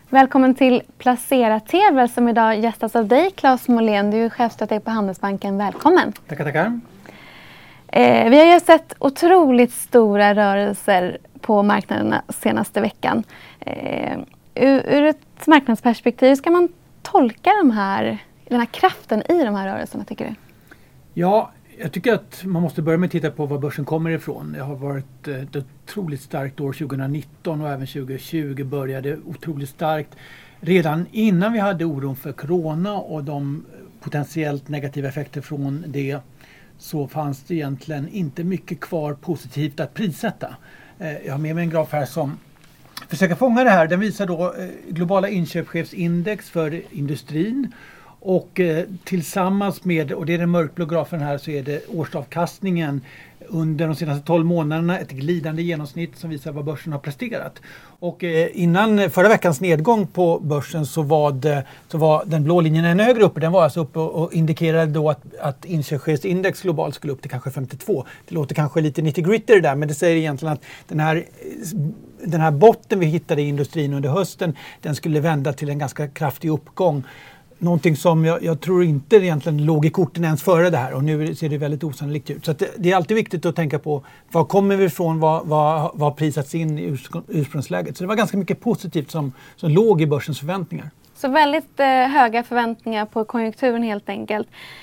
Välkommen till Placera TV som idag gästas av dig, Claes Molén. Du är chefstrateg på Handelsbanken. Välkommen. Tackar. Vi har ju sett otroligt stora rörelser på marknaderna senaste veckan. Ur ett marknadsperspektiv, ska man tolka den här kraften i de här rörelserna, tycker du? Ja, jag tycker att man måste börja med att titta på var börsen kommer ifrån. Det har varit ett otroligt starkt år 2019 och även 2020 började otroligt starkt. Redan innan vi hade oron för corona och de potentiellt negativa effekter från det, så fanns det egentligen inte mycket kvar positivt att prissätta. Jag har med mig en graf här som försöker fånga det här. Den visar då globala inköpschefsindex för industrin. Och tillsammans med, och det är den mörkblå grafen här, så är det årsavkastningen under de senaste 12 månaderna, ett glidande genomsnitt som visar vad börsen har presterat. Och innan förra veckans nedgång på börsen så var den blå linjen ännu högre uppe. Den var alltså uppe och indikerade då att inköpschefsindex globalt skulle upp till kanske 52. Det låter kanske lite nitty-gritty där, men det säger egentligen att den här botten vi hittade i industrin under hösten, den skulle vända till en ganska kraftig uppgång. Någonting som jag tror inte egentligen låg i korten ens före det här, och nu ser det väldigt osannolikt ut. Så att det är alltid viktigt att tänka på var kommer vi ifrån, vad prisats in i ursprungsläget. Så det var ganska mycket positivt som låg i börsens förväntningar. Så väldigt höga förväntningar på konjunkturen helt enkelt.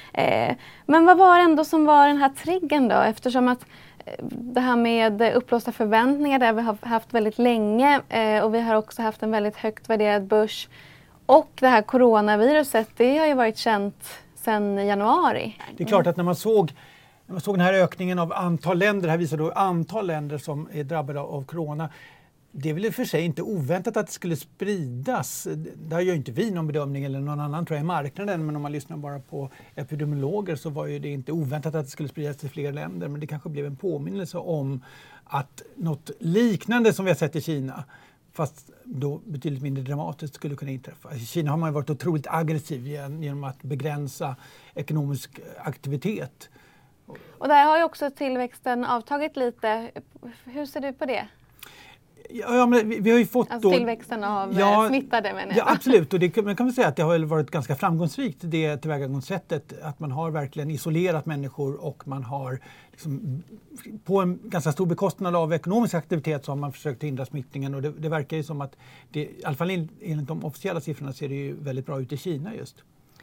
Men vad var det ändå som var den här triggen då? Eftersom att det här med upplåsta förväntningar där vi har haft väldigt länge, och vi har också haft en väldigt högt värderad börs. Och det här coronaviruset, det har ju varit känt sedan januari. Det är klart att när man såg den här ökningen av antal länder, det här visar då antal länder som är drabbade av corona. Det är väl i och för sig inte oväntat att det skulle spridas. Där gör inte vi någon bedömning eller någon annan tror jag i marknaden. Men om man lyssnar bara på epidemiologer så var ju det inte oväntat att det skulle spridas till fler länder. Men det kanske blev en påminnelse om att något liknande som vi har sett i Kina, fast då betydligt mindre dramatiskt, skulle kunna inträffa. I Kina har man varit otroligt aggressiv genom att begränsa ekonomisk aktivitet. Och där har ju också tillväxten avtagit lite. Hur ser du på det? Ja, men vi har ju fått alltså tillväxten av smittade, menar jag. Ja, absolut. Och det man kan väl säga att det har varit ganska framgångsrikt, det tillvägagångssättet. Att man har verkligen isolerat människor och man har liksom, på en ganska stor bekostnad av ekonomisk aktivitet, så har man försökt hindra smittningen. Och det verkar ju som att, i alla fall enligt de officiella siffrorna, ser det ju väldigt bra ut i Kina just.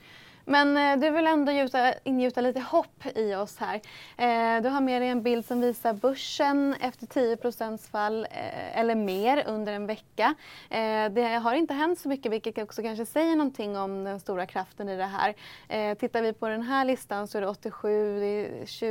Men du vill ändå ingjuta lite hopp i oss här. Du har med dig en bild som visar börsen efter 10% fall eller mer under en vecka. Det har inte hänt så mycket, vilket också kanske säger någonting om den stora kraften i det här. Tittar vi på den här listan så är det 87,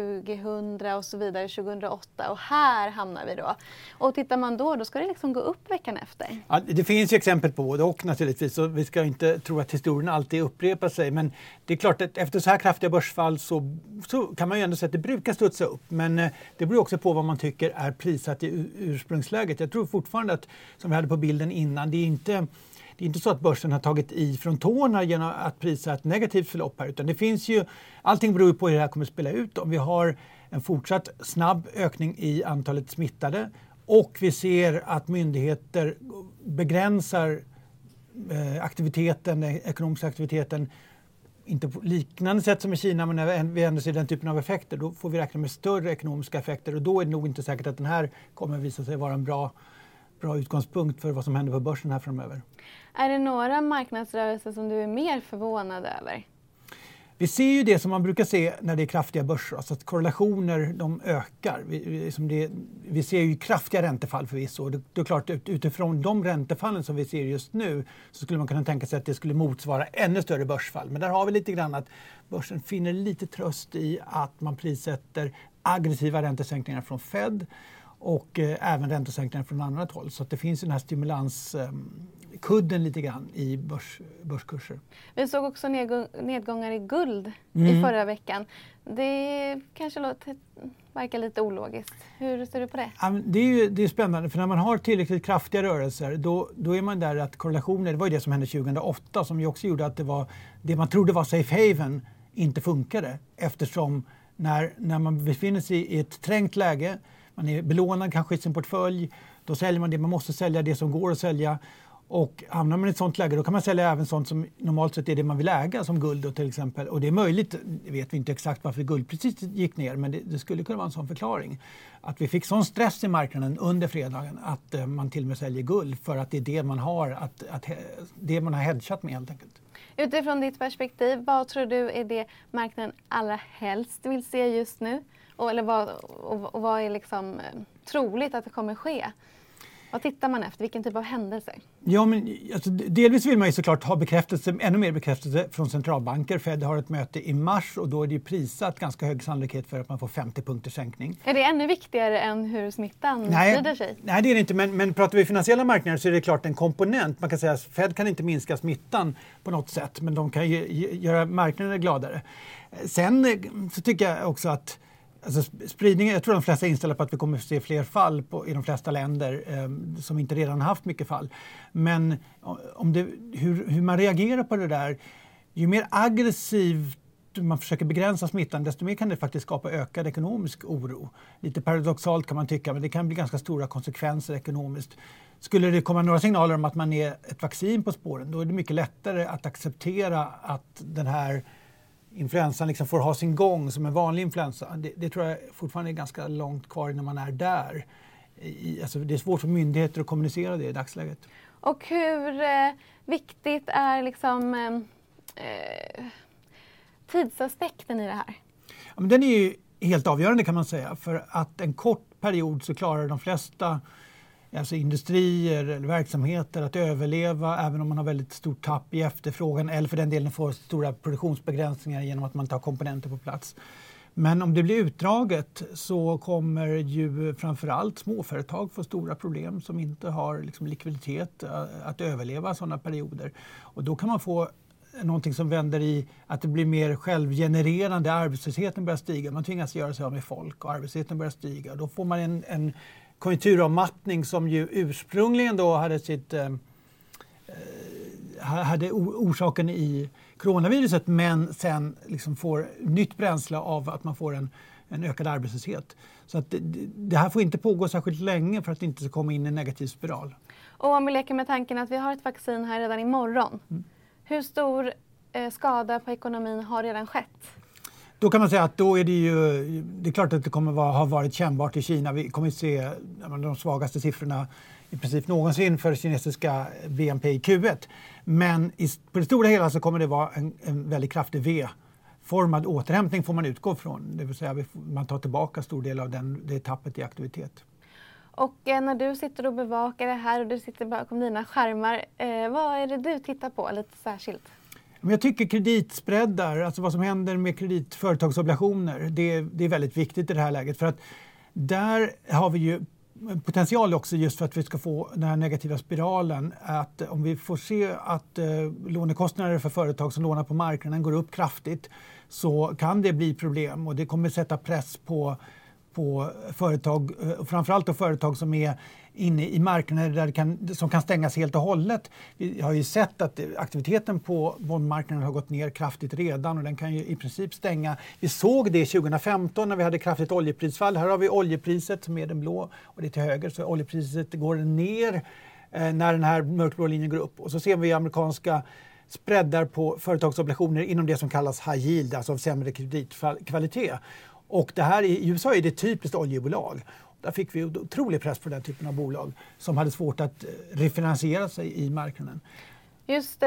2000 och så vidare, 2008, och här hamnar vi då. Och tittar man då ska det liksom gå upp veckan efter. Ja, det finns ju exempel på det, och naturligtvis, så vi ska inte tro att historien alltid upprepar sig, men det är klart att efter så här kraftiga börsfall så kan man ju ändå säga att det brukar studsa upp. Men det beror också på vad man tycker är prissatt i ursprungsläget. Jag tror fortfarande att, som vi hade på bilden innan, det är inte så att börsen har tagit i från tårna genom att prisa ett negativt förlopp här. Utan det finns ju, allting beror på hur det här kommer att spela ut. Om vi har en fortsatt snabb ökning i antalet smittade och vi ser att myndigheter begränsar aktiviteten, ekonomiska aktiviteten, inte på liknande sätt som i Kina, men när vi ändå ser den typen av effekter, då får vi räkna med större ekonomiska effekter, och då är det nog inte säkert att den här kommer att visa sig vara en bra utgångspunkt för vad som händer på börsen här framöver. Är det några marknadsrörelser som du är mer förvånad över? Vi ser ju det som man brukar se när det är kraftiga börser, alltså att korrelationer de ökar. Vi ser ju kraftiga räntefall förvisso. Det är klart, utifrån de räntefallen som vi ser just nu så skulle man kunna tänka sig att det skulle motsvara ännu större börsfall. Men där har vi lite grann att börsen finner lite tröst i att man prissätter aggressiva räntesänkningar från Fed och även räntesänkningar från annat håll. Så att det finns den här stimulanskudden lite grann i börskurser. Vi såg också nedgångar i guld i förra veckan. Det kanske verkar lite ologiskt. Hur ser du på det? Det är spännande, för när man har tillräckligt kraftiga rörelser då är man där att korrelationer, det var ju det som hände 2008 som ju också gjorde att det man trodde var safe haven inte funkade, eftersom när man befinner sig i ett trängt läge, man är belånad kanske i sin portfölj, då säljer man det, man måste sälja det som går att sälja. Och hamnar man i ett sånt läge då kan man sälja även sånt som normalt sett är det man vill äga, som guld då till exempel. Och det är möjligt, det vet vi inte exakt varför guldpriset gick ner, men det skulle kunna vara en sån förklaring. Att vi fick sån stress i marknaden under fredagen att man till och med säljer guld för att det är det man har, det man har hedgat med helt enkelt. Utifrån ditt perspektiv, vad tror du är det marknaden allra helst vill se just nu? Och vad är liksom troligt att det kommer ske? Vad tittar man efter? Vilken typ av händelser? Ja, men alltså, delvis vill man ju såklart ha ännu mer bekräftelse från centralbanker. Fed har ett möte i mars och då är det ju prisat ganska hög sannolikhet för att man får 50 punkters sänkning. Är det ännu viktigare än hur smittan sprider sig? Nej, det är det inte. Men pratar vi finansiella marknader så är det klart en komponent. Man kan säga att Fed kan inte minska smittan på något sätt, men de kan göra marknaden gladare. Sen så tycker jag också att spridningen, jag tror de flesta är inställda på att vi kommer att se fler fall i de flesta länder som inte redan haft mycket fall. Men hur man reagerar på det där, ju mer aggressivt man försöker begränsa smittan, desto mer kan det faktiskt skapa ökad ekonomisk oro. Lite paradoxalt kan man tycka, men det kan bli ganska stora konsekvenser ekonomiskt. Skulle det komma några signaler om att man är ett vaccin på spåren, då är det mycket lättare att acceptera att den här influensan liksom får ha sin gång som en vanlig influensa. Det tror jag fortfarande är ganska långt kvar när man är där. Det är svårt för myndigheter att kommunicera det i dagsläget. Och hur viktigt är liksom, tidsaspekten i det här? Ja, men den är ju helt avgörande kan man säga. För att en kort period så klarar de flesta industrier eller verksamheter att överleva även om man har väldigt stort tapp i efterfrågan eller för den delen får stora produktionsbegränsningar genom att man tar komponenter på plats. Men om det blir utdraget så kommer ju framförallt småföretag få stora problem som inte har likviditet att överleva sådana perioder. Och då kan man få någonting som vänder i att det blir mer självgenererande, arbetslösheten börjar stiga, man tvingas göra sig av med folk och arbetslösheten börjar stiga. Då får man en konjunkturavmattning som ju ursprungligen då hade orsaken i coronaviruset men sen liksom får nytt bränsle av att man får en ökad arbetslöshet. Så att det här får inte pågå särskilt länge för att det inte ska komma in en negativ spiral. Och om vi leker med tanken att vi har ett vaccin här redan imorgon. Hur stor skada på ekonomin har redan skett? Då kan man säga att då är det är klart att det kommer ha varit kännbart i Kina. Vi kommer att se de svagaste siffrorna i princip någonsin för kinesiska BNP i Q1. Men på det stora hela så kommer det vara en väldigt kraftig V-formad återhämtning får man utgå från. Det vill säga man tar tillbaka stor del av det tappet i aktivitet. Och när du sitter och bevakar det här och du sitter bakom dina skärmar, vad är det du tittar på lite särskilt? Jag tycker kreditspreadar, alltså vad som händer med företagsobligationer, det är väldigt viktigt i det här läget. För att där har vi ju potential också just för att vi ska få den här negativa spiralen. Att om vi får se att lånekostnader för företag som lånar på marknaden går upp kraftigt så kan det bli problem och det kommer sätta press på företag, framförallt då företag som är inne i marknader som kan stängas helt och hållet. Vi har ju sett att aktiviteten på bondmarknaden har gått ner kraftigt redan och den kan ju i princip stänga. Vi såg det 2015 när vi hade kraftigt oljeprisfall. Här har vi oljepriset som är den blå och det är till höger så oljepriset går ner när den här mörkblå linjen går upp. Och så ser vi amerikanska spreadar på företagsobligationer inom det som kallas high yield, alltså av sämre kreditkvalitet. Och det här i USA är det typiskt oljebolag. Där fick vi otrolig press på den typen av bolag som hade svårt att refinansiera sig i marknaden. Just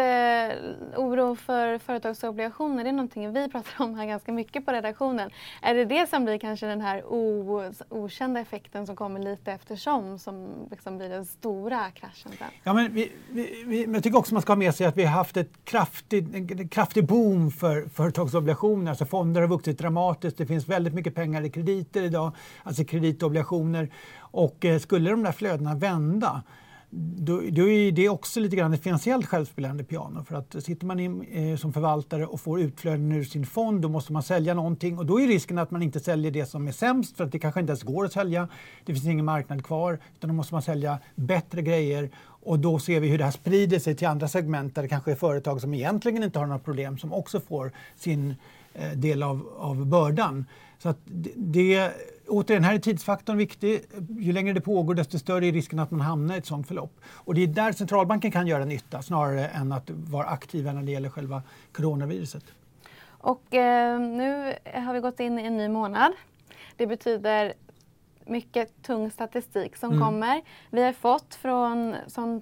oro för företagsobligationer, det är någonting vi pratar om här ganska mycket på redaktionen. Är det som blir kanske den här okända effekten som kommer lite eftersom som liksom blir den stora kraschen sen? Ja, men jag tycker också man ska ha med sig att vi har haft en kraftig boom för företagsobligationer. Alltså fonder har vuxit dramatiskt. Det finns väldigt mycket pengar i krediter idag, alltså kreditobligationer. Och skulle de där flödena vända då är det också lite grann ett finansiellt självspelande piano. För att sitter man som förvaltare och får utflöden ur sin fond då måste man sälja någonting. Och då är risken att man inte säljer det som är sämst för att det kanske inte ens går att sälja. Det finns ingen marknad kvar utan då måste man sälja bättre grejer. Och då ser vi hur det här sprider sig till andra segment där det kanske är företag som egentligen inte har några problem som också får del av bördan. Så att återigen, här är tidsfaktorn viktig. Ju längre det pågår desto större är risken att man hamnar i ett sådant förlopp. Och det är där centralbanken kan göra nytta snarare än att vara aktiva när det gäller själva coronaviruset. Och nu har vi gått in i en ny månad. Det betyder mycket tung statistik som kommer. Vi har fått från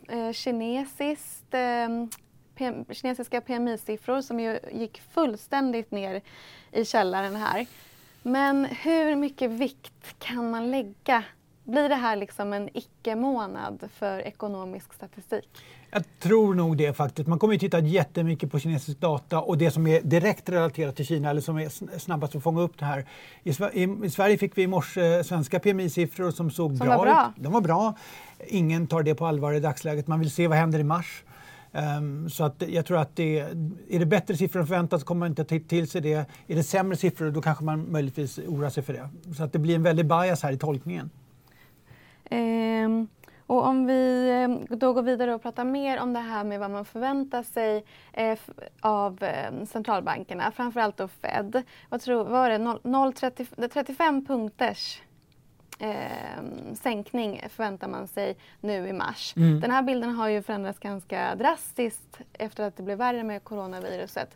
kinesiska PMI-siffror som ju gick fullständigt ner i källaren här. Men hur mycket vikt kan man lägga? Blir det här liksom en icke-månad för ekonomisk statistik? Jag tror nog det faktiskt. Man kommer ju titta jättemycket på kinesisk data och det som är direkt relaterat till Kina eller som är snabbast att fånga upp det här. I Sverige fick vi i morse svenska PMI-siffror som såg bra ut. De var bra. Ingen tar det på allvar i dagsläget. Man vill se vad händer i mars. Så att jag tror att är det bättre siffror än förväntat så kommer man inte till sig det. Är det sämre siffror då kanske man möjligtvis oroar sig för det. Så att det blir en väldig bias här i tolkningen. Och om vi då går vidare och pratar mer om det här med vad man förväntar sig av centralbankerna, framförallt då Fed. Vad var det? 35 punkters sänkning förväntar man sig nu i mars. Den här bilden har ju förändrats ganska drastiskt efter att det blev värre med coronaviruset.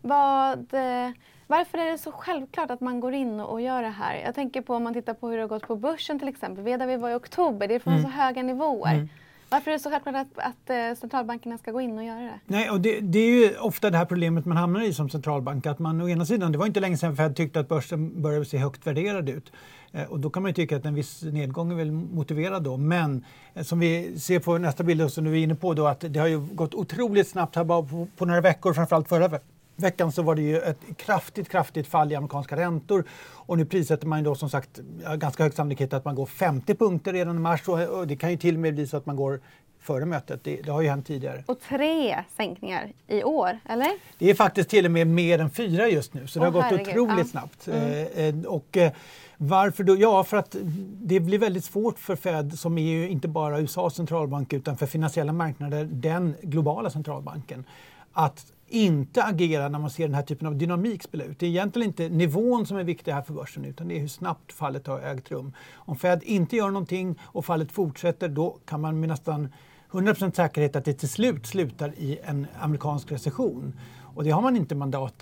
Varför är det så självklart att man går in och gör det här? Jag tänker på om man tittar på hur det har gått på börsen till exempel. Där vi var i oktober, det är från så höga nivåer. Varför är det så självklart att centralbankerna ska gå in och göra det? Nej, och det är ju ofta det här problemet man hamnar i som centralbank. Att man å ena sidan, det var inte länge sedan Fed tyckte att börsen började se högt värderad ut. Och då kan man ju tycka att en viss nedgång är väl motiverad då. Men som vi ser på nästa bild som du är inne på då, att det har ju gått otroligt snabbt här bara på några veckor, framförallt förra veckan så var det ju ett kraftigt fall i amerikanska räntor och nu prissätter man ju då som sagt ganska hög sannolikhet att man går 50 punkter redan i mars och det kan ju till och med bli så att man går före mötet. Det har ju hänt tidigare. Och 3 sänkningar i år, eller? Det är faktiskt till och med mer än 4 just nu så det har gått otroligt snabbt. Och varför då? Ja, för att det blir väldigt svårt för Fed som är ju inte bara USAs centralbank utan för finansiella marknader, den globala centralbanken, att inte agera när man ser den här typen av dynamik spela ut. Det är egentligen inte nivån som är viktig här för börsen utan det är hur snabbt fallet har ägt rum. Om Fed inte gör någonting och fallet fortsätter då kan man med nästan 100% säkerhet att det till slut slutar i en amerikansk recession. Och det har man inte mandat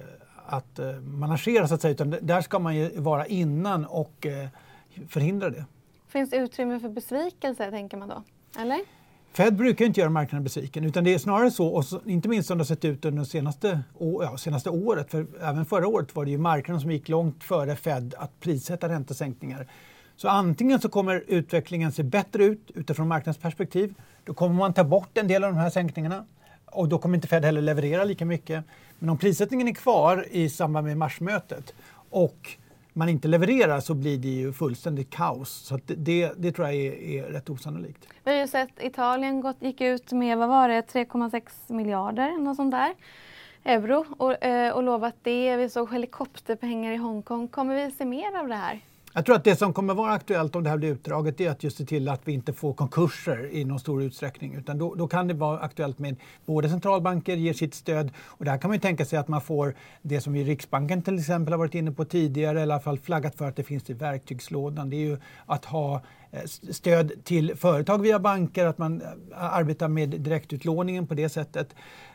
att managera så att säga utan där ska man ju vara innan och förhindra det. Finns det utrymme för besvikelse tänker man då? Eller? Fed brukar inte göra marknaden besviken utan det är snarare så, och inte minst som det har sett ut under senaste året, för även förra året var det ju marknaden som gick långt före Fed att prissätta räntesänkningar. Så antingen så kommer utvecklingen se bättre ut utifrån marknadsperspektiv, då kommer man ta bort en del av de här sänkningarna och då kommer inte Fed heller leverera lika mycket. Men om prissättningen är kvar i samband med marsmötet och man inte levererar så blir det ju fullständigt kaos. Så att det tror jag är rätt osannolikt. Vi har ju sett Italien gick ut med, 3,6 miljarder, något sånt där, euro och lovat det. Vi såg helikopterpengar i Hongkong. Kommer vi se mer av det här? Jag tror att det som kommer vara aktuellt om det här blir utdraget är att just se till att vi inte får konkurser i någon stor utsträckning. Utan då kan det vara aktuellt med både centralbanker ger sitt stöd och där kan man ju tänka sig att man får det som Riksbanken till exempel har varit inne på tidigare, eller i alla fall flaggat för att det finns i verktygslådan. Det är ju att ha stöd till företag via banker, att man arbetar med direktutlåningen på det sättet.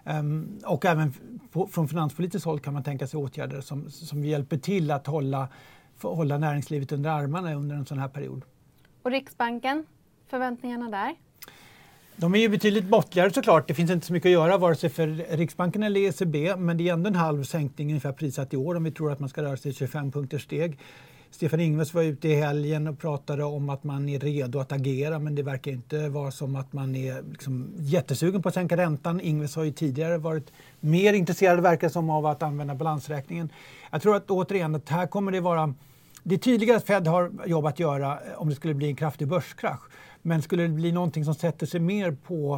Och även från finanspolitiskt håll kan man tänka sig åtgärder som hjälper till att hålla näringslivet under armarna under en sån här period. Och Riksbanken, förväntningarna där? De är ju betydligt måttligare såklart. Det finns inte så mycket att göra vare sig för Riksbanken eller ECB, men det är ändå en halv sänkning ungefär prissatt i år om vi tror att man ska röra sig 25 punkters steg. Stefan Ingves var ute i helgen och pratade om att man är redo att agera, men det verkar inte vara som att man är jättesugen på att sänka räntan. Ingves har ju tidigare varit mer intresserad, verkar som, av att använda balansräkningen. Jag tror att återigen att här kommer det vara... Det är tydligare att Fed har jobb att göra om det skulle bli en kraftig börskrasch. Men skulle det bli någonting som sätter sig mer på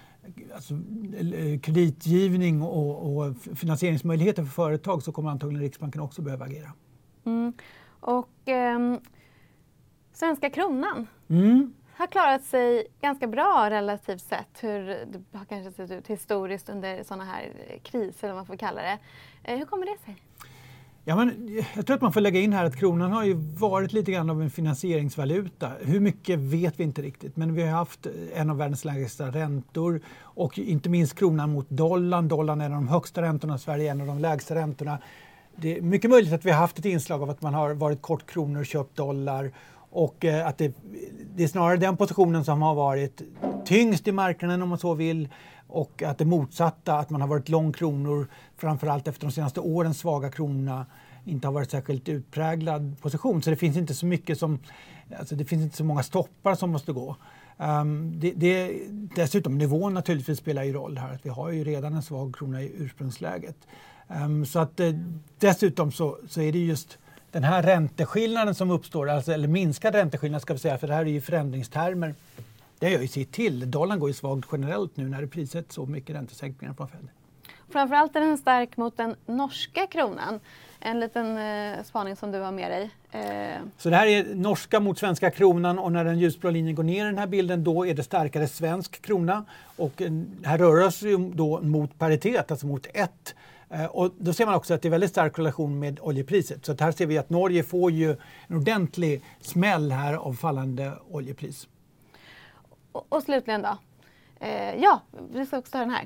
kreditgivning och finansieringsmöjligheter för företag så kommer antagligen Riksbanken också behöva agera. Och svenska kronan har klarat sig ganska bra relativt sett hur det har kanske sett ut historiskt under sådana här kriser, eller vad man får kalla det. Hur kommer det sig? Ja, men jag tror att man får lägga in här att kronan har ju varit lite grann av en finansieringsvaluta. Hur mycket vet vi inte riktigt, men vi har haft en av världens lägsta räntor och inte minst kronan mot dollarn. Dollarn är en av de högsta räntorna, Sverige är en av de lägsta räntorna. Det är mycket möjligt att vi har haft ett inslag av att man har varit kort kronor och köpt dollar och att det är snarare den positionen som har varit tyngst i marknaden om man så vill. Och att det motsatta, att man har varit lång kronor, framförallt efter de senaste årens svaga krona, inte har varit särskilt utpräglad position. Så det finns inte så mycket det finns inte så många stoppar som måste gå. Dessutom nivån naturligtvis spelar ju roll här. Att vi har ju redan en svag krona i ursprungsläget. Så att dessutom så är det just den här ränteskillnaden som uppstår, eller minskad ränteskillnad ska vi säga, för det här är ju förändringstermer. Det gör ju sitt till. Dollarn går ju svagt generellt nu när det prissätts så mycket räntesänkningar på Fed. Framförallt är den stark mot den norska kronan. En liten spaning som du har med dig. Så det här är norska mot svenska kronan och när den ljusblå linjen går ner i den här bilden då är det starkare svensk krona. Och här rör det sig då mot paritet, alltså mot 1. Och då ser man också att det är väldigt stark relation med oljepriset. Så att här ser vi att Norge får ju en ordentlig smäll här av fallande oljepris. Och slutligen då. Vi ska också ta den här.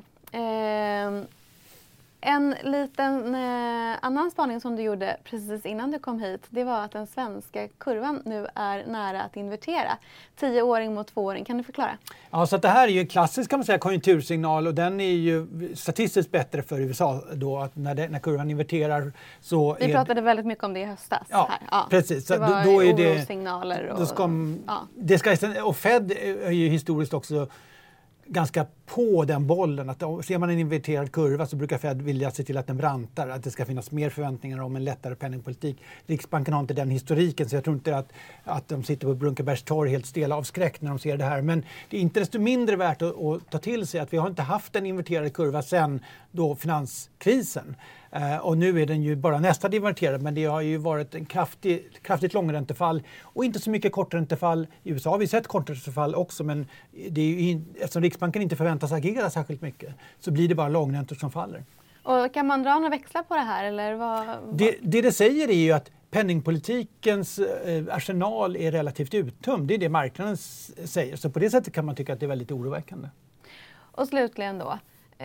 En liten annan spaning som du gjorde precis innan du kom hit, det var att den svenska kurvan nu är nära att invertera. 10-åring mot 2-åring, kan du förklara? Ja, så att det här är ju en klassisk kan man säga konjunktursignal och den är ju statistiskt bättre för USA då att när kurvan inverterar så Vi pratade väldigt mycket om det i höstas. Ja, här. Ja. Precis. Det var då är orossignaler. Och Fed är ju historiskt också ganska på den bollen. Att ser man en inverterad kurva så brukar Fed vilja se till att den brantar, att det ska finnas mer förväntningar om en lättare penningpolitik. Riksbanken har inte den historiken så jag tror inte att de sitter på Brunkebergs torg helt stela av skräck när de ser det här. Men det är inte desto mindre värt att ta till sig att vi har inte haft en inverterad kurva sedan då finanskrisen. Och nu är den ju bara nästan inverterad men det har ju varit en kraftigt långräntefall och inte så mycket korträntefall. I USA har vi sett korträntefall också men det är ju eftersom Riksbanken inte förväntas agera särskilt mycket så blir det bara långräntor som faller. Och kan man dra några växlar på det här? Eller vad? Det säger är ju att penningpolitikens arsenal är relativt uttömd. Det är det marknaden säger. Så på det sättet kan man tycka att det är väldigt oroväckande. Och slutligen då.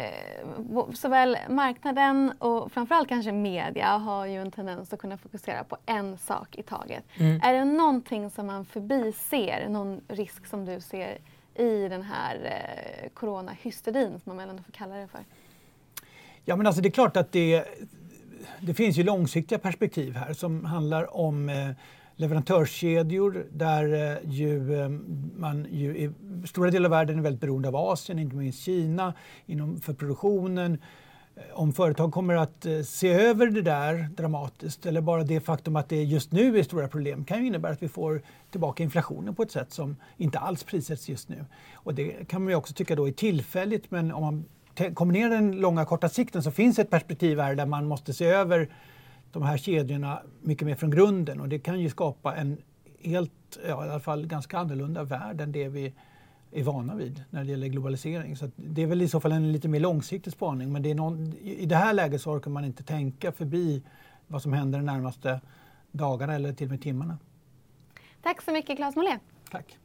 Såväl marknaden och framförallt kanske media har ju en tendens att kunna fokusera på en sak i taget. Är det någonting som man förbiser, någon risk som du ser i den här coronahysterin som man ändå får kalla det för? Ja men alltså det är klart att det finns ju långsiktiga perspektiv här som handlar om leverantörskedjor där man i stora delar av världen är väldigt beroende av Asien, inte minst Kina för produktionen. Om företag kommer att se över det där dramatiskt eller bara det faktum att det just nu är stora problem kan ju innebära att vi får tillbaka inflationen på ett sätt som inte alls prissätts just nu. Och det kan man ju också tycka då är tillfälligt men om man kombinerar den långa korta sikten så finns ett perspektiv här där man måste se över de här kedjorna mycket mer från grunden och det kan ju skapa en helt, i alla fall ganska annorlunda värld än det vi är vana vid när det gäller globalisering. Så det är väl i så fall en lite mer långsiktig spaning men i det här läget så orkar man inte tänka förbi vad som händer de närmaste dagarna eller till och med timmarna. Tack så mycket Claes Molé. Tack.